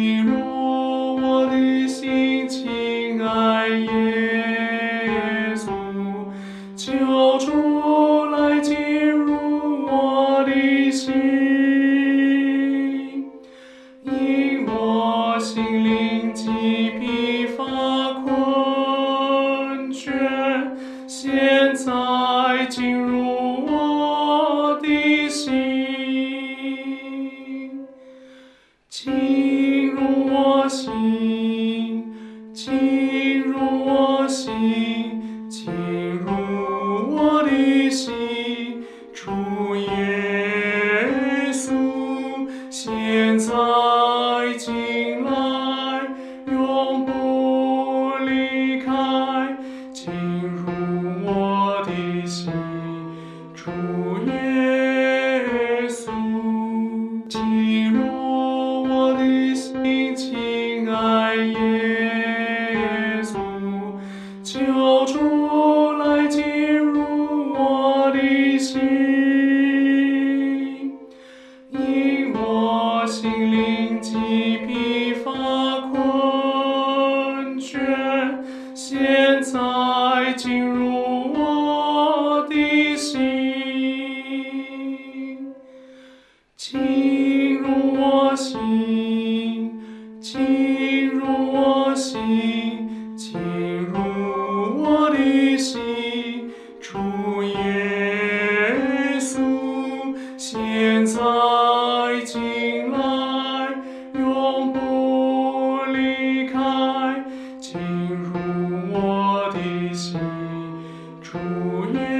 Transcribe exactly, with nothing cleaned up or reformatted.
进入我的心，亲爱耶稣，求主来进入我的心，因我心灵既疲乏困倦，现在进入我的心，进入我心，进入我心，进入我的心，主耶稣，现在进来，永不离开，进入我的心，主耶稣，进入我的心，亲爱耶稣，求主来进入我的心，因我心灵既疲乏困倦，现在进入我的心，进入我心，进入我心，进入我的心，主耶稣，现在进来，永不离开，进入我的心，主耶